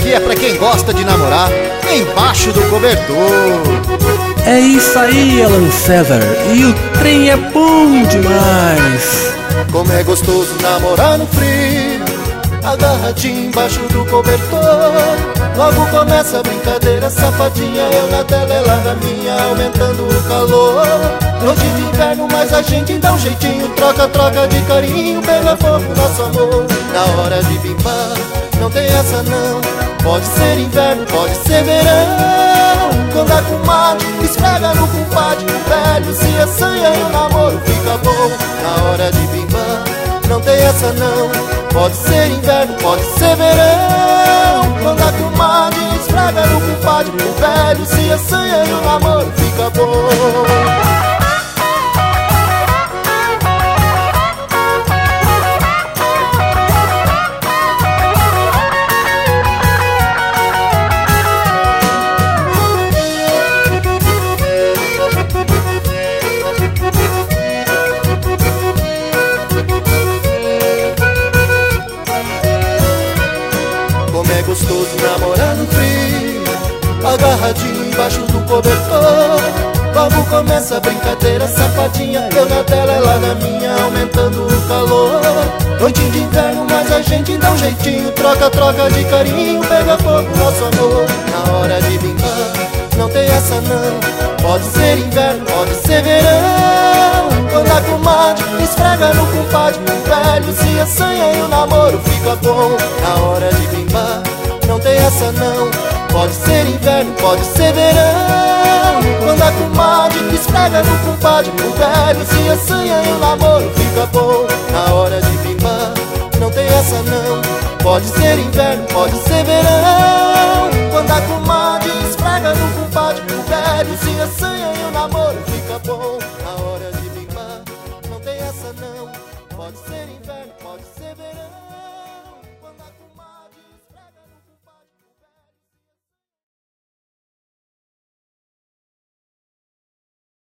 aqui é pra quem gosta de namorar embaixo do cobertor. É isso aí, Alan César, e o trem é bom demais. Como é gostoso namorar no frio, agarradinho embaixo do cobertor. Logo começa a brincadeira, safadinha, eu na tela, ela na minha, aumentando o calor. Noite de inverno, mas a gente dá um jeitinho, troca, troca de carinho, pega fogo nosso amor. Na hora de bimbar, não tem essa não. Pode ser inverno, pode ser verão. Quando a comadre esfrega no compadre, o velho se assanha e o namoro fica bom. Na hora de bimbar, não tem essa não. Pode ser inverno, pode ser verão. Quando a comadre esfrega no compadre, o velho se assanha e o namoro fica bom. Gostoso namorar no frio, agarradinho embaixo do cobertor. Logo começa a brincadeira, safadinha, eu na tela, ela na minha, aumentando o calor. Noite de inverno, mas a gente dá um jeitinho, troca, troca de carinho, pega fogo nosso amor. Na hora de brincar, não tem essa não. Pode ser inverno, pode ser verão. Quando a comadre esfrega no compadre, o velho se assanha e o namoro fica bom. Na hora de bimbar, não tem essa não. Pode ser inverno, pode ser verão. Quando a comadre esfrega no compadre, o velho se assanha e o namoro fica bom. Na hora de bimbar, não tem essa não. Pode ser inverno, pode ser verão. Quando a comadre